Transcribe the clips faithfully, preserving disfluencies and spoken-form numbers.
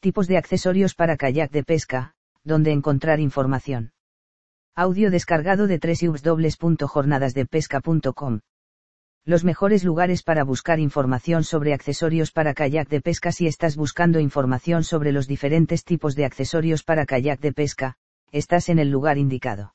Tipos de accesorios para kayak de pesca, donde encontrar información. Audio descargado de doble u doble u doble u punto jornadas de pesca punto com. Los mejores lugares para buscar información sobre accesorios para kayak de pesca. Si estás buscando información sobre los diferentes tipos de accesorios para kayak de pesca, estás en el lugar indicado.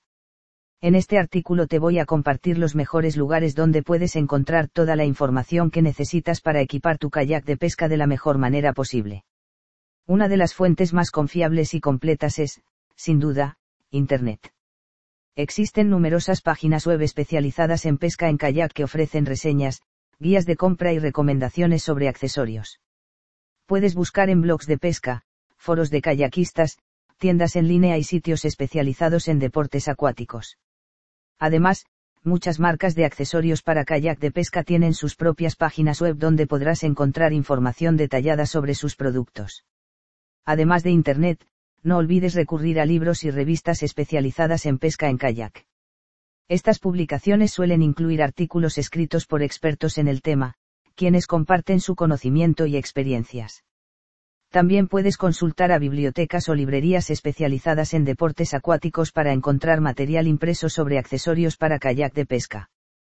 En este artículo te voy a compartir los mejores lugares donde puedes encontrar toda la información que necesitas para equipar tu kayak de pesca de la mejor manera posible. Una de las fuentes más confiables y completas es, sin duda, Internet. Existen numerosas páginas web especializadas en pesca en kayak que ofrecen reseñas, guías de compra y recomendaciones sobre accesorios. Puedes buscar en blogs de pesca, foros de kayakistas, tiendas en línea y sitios especializados en deportes acuáticos. Además, muchas marcas de accesorios para kayak de pesca tienen sus propias páginas web donde podrás encontrar información detallada sobre sus productos. Además de Internet, no olvides recurrir a libros y revistas especializadas en pesca en kayak. Estas publicaciones suelen incluir artículos escritos por expertos en el tema, quienes comparten su conocimiento y experiencias. También puedes consultar a bibliotecas o librerías especializadas en deportes acuáticos para encontrar material impreso sobre accesorios para kayak de pesca.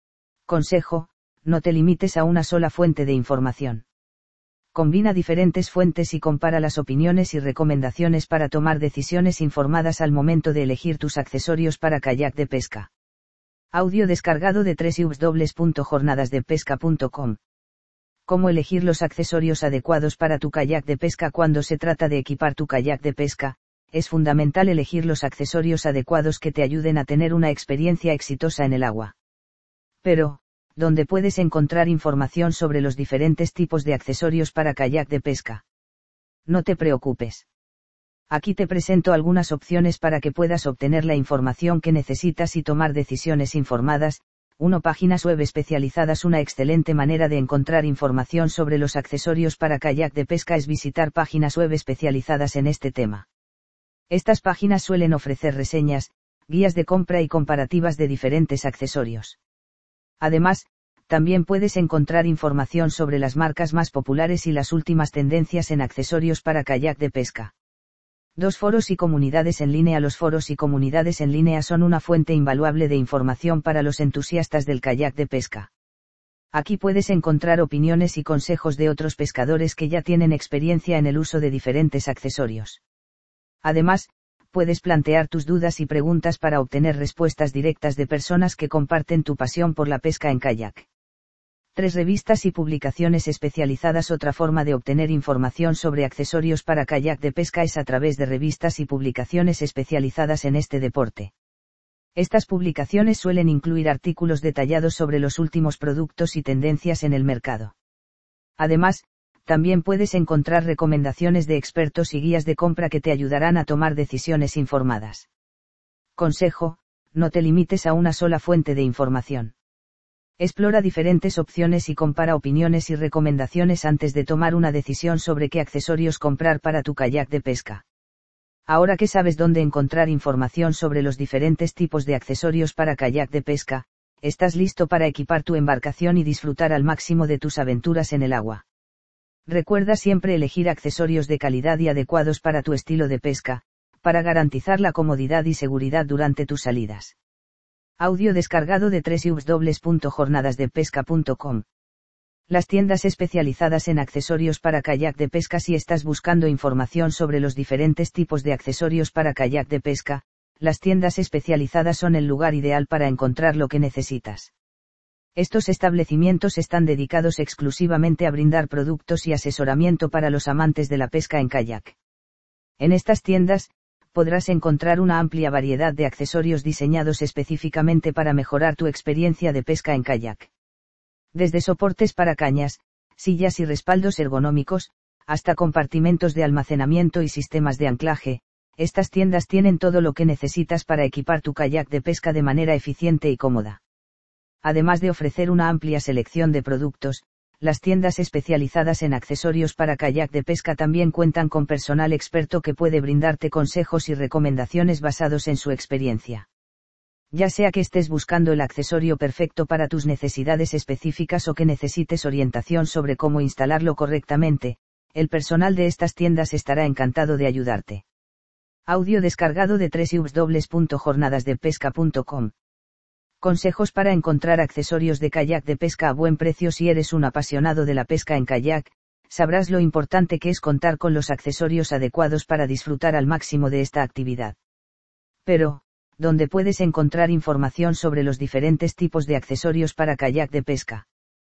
Consejo: no te limites a una sola fuente de información. Combina diferentes fuentes y compara las opiniones y recomendaciones para tomar decisiones informadas al momento de elegir tus accesorios para kayak de pesca. Audio descargado de doble u doble u doble u punto jornadas de pesca punto com. ¿Cómo elegir los accesorios adecuados para tu kayak de pesca? Cuando se trata de equipar tu kayak de pesca, es fundamental elegir los accesorios adecuados que te ayuden a tener una experiencia exitosa en el agua. Pero, ¿dónde puedes encontrar información sobre los diferentes tipos de accesorios para kayak de pesca? No te preocupes. Aquí te presento algunas opciones para que puedas obtener la información que necesitas y tomar decisiones informadas. uno Páginas web especializadas. Una excelente manera de encontrar información sobre los accesorios para kayak de pesca es visitar páginas web especializadas en este tema. Estas páginas suelen ofrecer reseñas, guías de compra y comparativas de diferentes accesorios. Además, también puedes encontrar información sobre las marcas más populares y las últimas tendencias en accesorios para kayak de pesca. dos Foros y comunidades en línea. Los foros y comunidades en línea son una fuente invaluable de información para los entusiastas del kayak de pesca. Aquí puedes encontrar opiniones y consejos de otros pescadores que ya tienen experiencia en el uso de diferentes accesorios. Además, puedes plantear tus dudas y preguntas para obtener respuestas directas de personas que comparten tu pasión por la pesca en kayak. tres Revistas y publicaciones especializadas. Otra forma de obtener información sobre accesorios para kayak de pesca es a través de revistas y publicaciones especializadas en este deporte. Estas publicaciones suelen incluir artículos detallados sobre los últimos productos y tendencias en el mercado. Además, también puedes encontrar recomendaciones de expertos y guías de compra que te ayudarán a tomar decisiones informadas. Consejo: no te limites a una sola fuente de información. Explora diferentes opciones y compara opiniones y recomendaciones antes de tomar una decisión sobre qué accesorios comprar para tu kayak de pesca. Ahora que sabes dónde encontrar información sobre los diferentes tipos de accesorios para kayak de pesca, estás listo para equipar tu embarcación y disfrutar al máximo de tus aventuras en el agua. Recuerda siempre elegir accesorios de calidad y adecuados para tu estilo de pesca, para garantizar la comodidad y seguridad durante tus salidas. Audio descargado de doble u doble u doble u punto jornadas de pesca punto com. Las tiendas especializadas en accesorios para kayak de pesca. Si estás buscando información sobre los diferentes tipos de accesorios para kayak de pesca, las tiendas especializadas son el lugar ideal para encontrar lo que necesitas. Estos establecimientos están dedicados exclusivamente a brindar productos y asesoramiento para los amantes de la pesca en kayak. En estas tiendas, podrás encontrar una amplia variedad de accesorios diseñados específicamente para mejorar tu experiencia de pesca en kayak. Desde soportes para cañas, sillas y respaldos ergonómicos, hasta compartimentos de almacenamiento y sistemas de anclaje, estas tiendas tienen todo lo que necesitas para equipar tu kayak de pesca de manera eficiente y cómoda. Además de ofrecer una amplia selección de productos, las tiendas especializadas en accesorios para kayak de pesca también cuentan con personal experto que puede brindarte consejos y recomendaciones basados en su experiencia. Ya sea que estés buscando el accesorio perfecto para tus necesidades específicas o que necesites orientación sobre cómo instalarlo correctamente, el personal de estas tiendas estará encantado de ayudarte. Audio descargado de doble u doble u doble u punto jornadas de pesca punto com. Consejos para encontrar accesorios de kayak de pesca a buen precio. Si eres un apasionado de la pesca en kayak, sabrás lo importante que es contar con los accesorios adecuados para disfrutar al máximo de esta actividad. Pero, ¿dónde puedes encontrar información sobre los diferentes tipos de accesorios para kayak de pesca?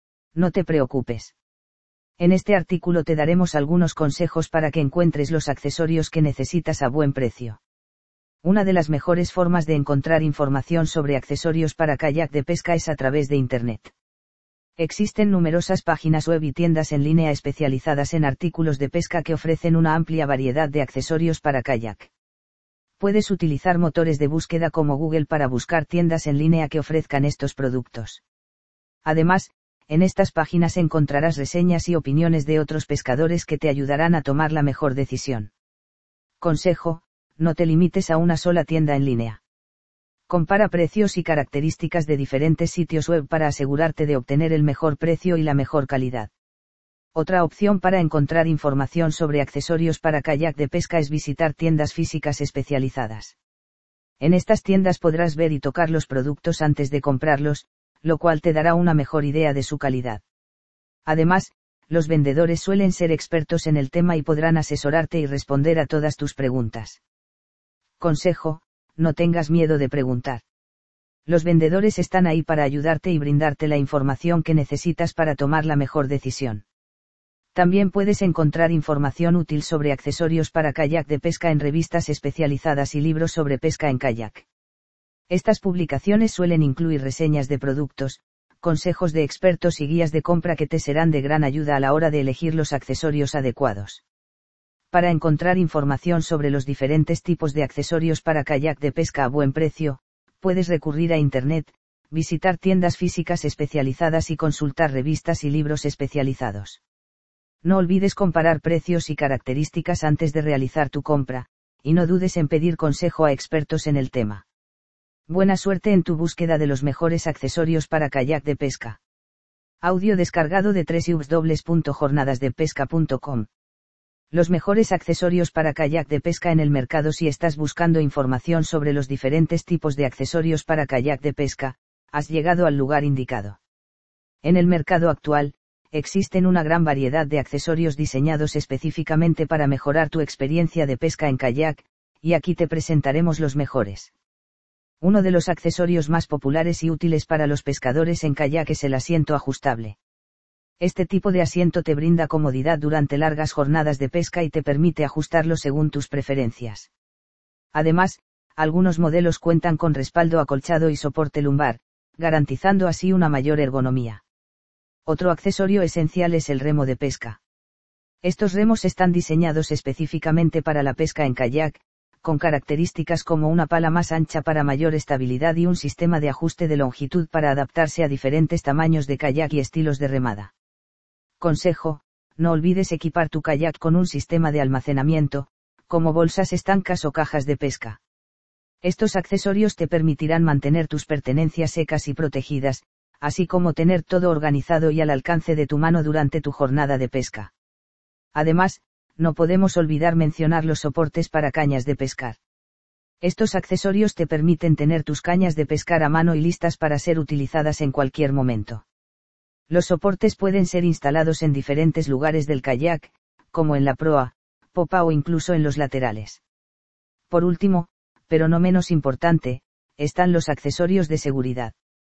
No te preocupes. En este artículo te daremos algunos consejos para que encuentres los accesorios que necesitas a buen precio. Una de las mejores formas de encontrar información sobre accesorios para kayak de pesca es a través de Internet. Existen numerosas páginas web y tiendas en línea especializadas en artículos de pesca que ofrecen una amplia variedad de accesorios para kayak. Puedes utilizar motores de búsqueda como Google para buscar tiendas en línea que ofrezcan estos productos. Además, en estas páginas encontrarás reseñas y opiniones de otros pescadores que te ayudarán a tomar la mejor decisión. Consejo: no te limites a una sola tienda en línea. Compara precios y características de diferentes sitios web para asegurarte de obtener el mejor precio y la mejor calidad. Otra opción para encontrar información sobre accesorios para kayak de pesca es visitar tiendas físicas especializadas. En estas tiendas podrás ver y tocar los productos antes de comprarlos, lo cual te dará una mejor idea de su calidad. Además, los vendedores suelen ser expertos en el tema y podrán asesorarte y responder a todas tus preguntas. Consejo: no tengas miedo de preguntar. Los vendedores están ahí para ayudarte y brindarte la información que necesitas para tomar la mejor decisión. También puedes encontrar información útil sobre accesorios para kayak de pesca en revistas especializadas y libros sobre pesca en kayak. Estas publicaciones suelen incluir reseñas de productos, consejos de expertos y guías de compra que te serán de gran ayuda a la hora de elegir los accesorios adecuados. Para encontrar información sobre los diferentes tipos de accesorios para kayak de pesca a buen precio, puedes recurrir a Internet, visitar tiendas físicas especializadas y consultar revistas y libros especializados. No olvides comparar precios y características antes de realizar tu compra, y no dudes en pedir consejo a expertos en el tema. Buena suerte en tu búsqueda de los mejores accesorios para kayak de pesca. Audio descargado de doble u doble u doble u punto jornadas de pesca punto com. Los mejores accesorios para kayak de pesca en el mercado. Si estás buscando información sobre los diferentes tipos de accesorios para kayak de pesca, has llegado al lugar indicado. En el mercado actual, existen una gran variedad de accesorios diseñados específicamente para mejorar tu experiencia de pesca en kayak, y aquí te presentaremos los mejores. Uno de los accesorios más populares y útiles para los pescadores en kayak es el asiento ajustable. Este tipo de asiento te brinda comodidad durante largas jornadas de pesca y te permite ajustarlo según tus preferencias. Además, algunos modelos cuentan con respaldo acolchado y soporte lumbar, garantizando así una mayor ergonomía. Otro accesorio esencial es el remo de pesca. Estos remos están diseñados específicamente para la pesca en kayak, con características como una pala más ancha para mayor estabilidad y un sistema de ajuste de longitud para adaptarse a diferentes tamaños de kayak y estilos de remada. Consejo: no olvides equipar tu kayak con un sistema de almacenamiento, como bolsas estancas o cajas de pesca. Estos accesorios te permitirán mantener tus pertenencias secas y protegidas, así como tener todo organizado y al alcance de tu mano durante tu jornada de pesca. Además, no podemos olvidar mencionar los soportes para cañas de pescar. Estos accesorios te permiten tener tus cañas de pescar a mano y listas para ser utilizadas en cualquier momento. Los soportes pueden ser instalados en diferentes lugares del kayak, como en la proa, popa o incluso en los laterales. Por último, pero no menos importante, están los accesorios de seguridad.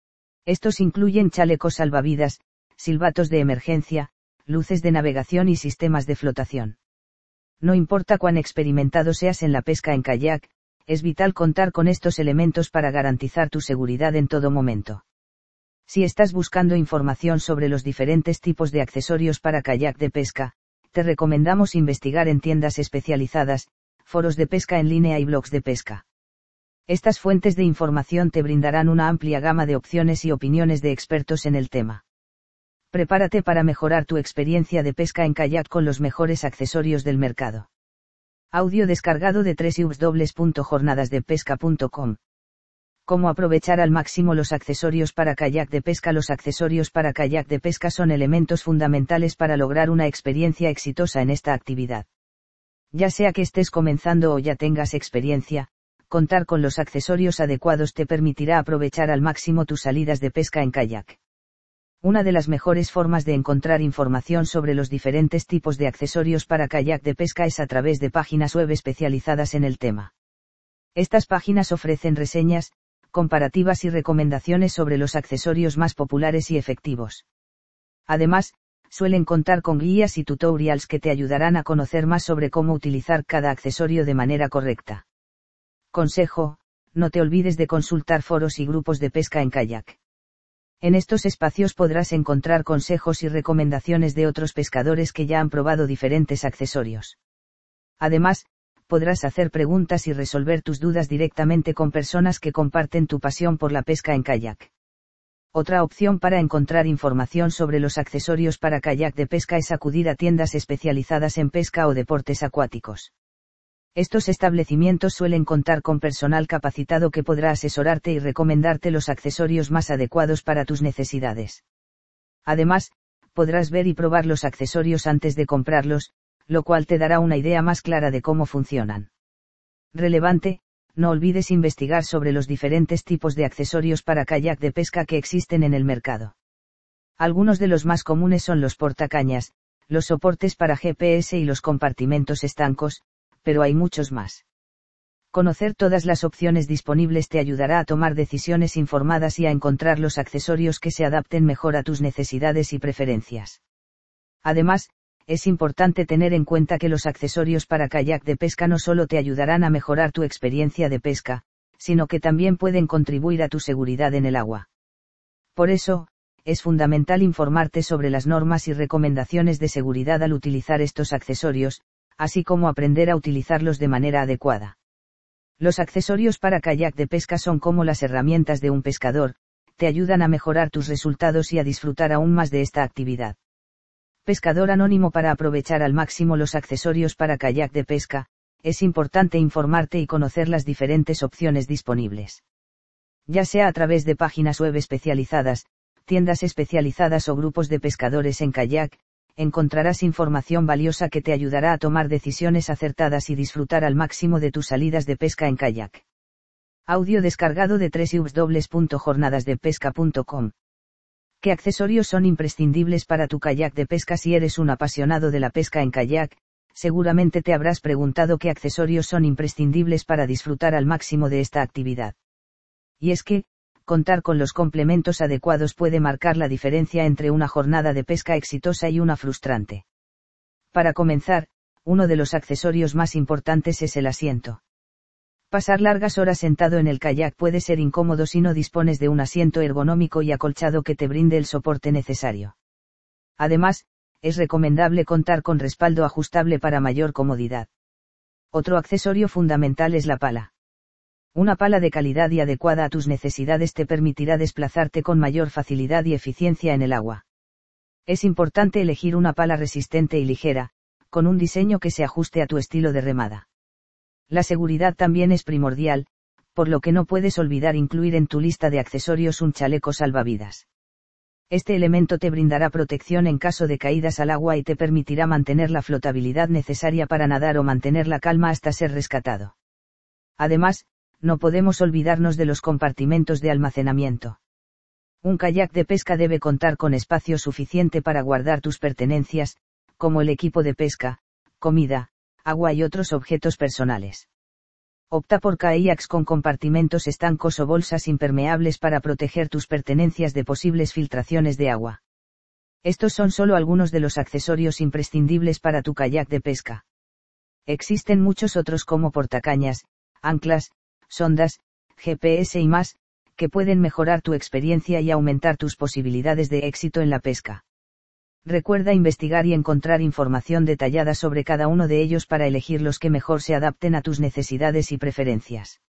Estos incluyen chalecos salvavidas, silbatos de emergencia, luces de navegación y sistemas de flotación. No importa cuán experimentado seas en la pesca en kayak, es vital contar con estos elementos para garantizar tu seguridad en todo momento. Si estás buscando información sobre los diferentes tipos de accesorios para kayak de pesca, te recomendamos investigar en tiendas especializadas, foros de pesca en línea y blogs de pesca. Estas fuentes de información te brindarán una amplia gama de opciones y opiniones de expertos en el tema. Prepárate para mejorar tu experiencia de pesca en kayak con los mejores accesorios del mercado. Audio descargado de doble u doble u doble u punto jornadas de pesca punto com. Cómo aprovechar al máximo los accesorios para kayak de pesca. Los accesorios para kayak de pesca son elementos fundamentales para lograr una experiencia exitosa en esta actividad. Ya sea que estés comenzando o ya tengas experiencia, contar con los accesorios adecuados te permitirá aprovechar al máximo tus salidas de pesca en kayak. Una de las mejores formas de encontrar información sobre los diferentes tipos de accesorios para kayak de pesca es a través de páginas web especializadas en el tema. Estas páginas ofrecen reseñas, comparativas y recomendaciones sobre los accesorios más populares y efectivos. Además, suelen contar con guías y tutorials que te ayudarán a conocer más sobre cómo utilizar cada accesorio de manera correcta. Consejo: no te olvides de consultar foros y grupos de pesca en kayak. En estos espacios podrás encontrar consejos y recomendaciones de otros pescadores que ya han probado diferentes accesorios. Además, podrás hacer preguntas y resolver tus dudas directamente con personas que comparten tu pasión por la pesca en kayak. Otra opción para encontrar información sobre los accesorios para kayak de pesca es acudir a tiendas especializadas en pesca o deportes acuáticos. Estos establecimientos suelen contar con personal capacitado que podrá asesorarte y recomendarte los accesorios más adecuados para tus necesidades. Además, podrás ver y probar los accesorios antes de comprarlos, lo cual te dará una idea más clara de cómo funcionan. Relevante: no olvides investigar sobre los diferentes tipos de accesorios para kayak de pesca que existen en el mercado. Algunos de los más comunes son los portacañas, los soportes para G P S y los compartimentos estancos, pero hay muchos más. Conocer todas las opciones disponibles te ayudará a tomar decisiones informadas y a encontrar los accesorios que se adapten mejor a tus necesidades y preferencias. Además, es importante tener en cuenta que los accesorios para kayak de pesca no solo te ayudarán a mejorar tu experiencia de pesca, sino que también pueden contribuir a tu seguridad en el agua. Por eso, es fundamental informarte sobre las normas y recomendaciones de seguridad al utilizar estos accesorios, así como aprender a utilizarlos de manera adecuada. Los accesorios para kayak de pesca son como las herramientas de un pescador, te ayudan a mejorar tus resultados y a disfrutar aún más de esta actividad. Pescador anónimo. Para aprovechar al máximo los accesorios para kayak de pesca, es importante informarte y conocer las diferentes opciones disponibles. Ya sea a través de páginas web especializadas, tiendas especializadas o grupos de pescadores en kayak, encontrarás información valiosa que te ayudará a tomar decisiones acertadas y disfrutar al máximo de tus salidas de pesca en kayak. Audio descargado de doble u doble u doble u punto jornadas de pesca punto com. ¿Qué accesorios son imprescindibles para tu kayak de pesca? Si eres un apasionado de la pesca en kayak, seguramente te habrás preguntado qué accesorios son imprescindibles para disfrutar al máximo de esta actividad. Y es que, contar con los complementos adecuados puede marcar la diferencia entre una jornada de pesca exitosa y una frustrante. Para comenzar, uno de los accesorios más importantes es el asiento. Pasar largas horas sentado en el kayak puede ser incómodo si no dispones de un asiento ergonómico y acolchado que te brinde el soporte necesario. Además, es recomendable contar con respaldo ajustable para mayor comodidad. Otro accesorio fundamental es la pala. Una pala de calidad y adecuada a tus necesidades te permitirá desplazarte con mayor facilidad y eficiencia en el agua. Es importante elegir una pala resistente y ligera, con un diseño que se ajuste a tu estilo de remada. La seguridad también es primordial, por lo que no puedes olvidar incluir en tu lista de accesorios un chaleco salvavidas. Este elemento te brindará protección en caso de caídas al agua y te permitirá mantener la flotabilidad necesaria para nadar o mantener la calma hasta ser rescatado. Además, no podemos olvidarnos de los compartimentos de almacenamiento. Un kayak de pesca debe contar con espacio suficiente para guardar tus pertenencias, como el equipo de pesca, comida, agua y otros objetos personales. Opta por kayaks con compartimentos estancos o bolsas impermeables para proteger tus pertenencias de posibles filtraciones de agua. Estos son solo algunos de los accesorios imprescindibles para tu kayak de pesca. Existen muchos otros como portacañas, anclas, sondas, G P S y más, que pueden mejorar tu experiencia y aumentar tus posibilidades de éxito en la pesca. Recuerda investigar y encontrar información detallada sobre cada uno de ellos para elegir los que mejor se adapten a tus necesidades y preferencias.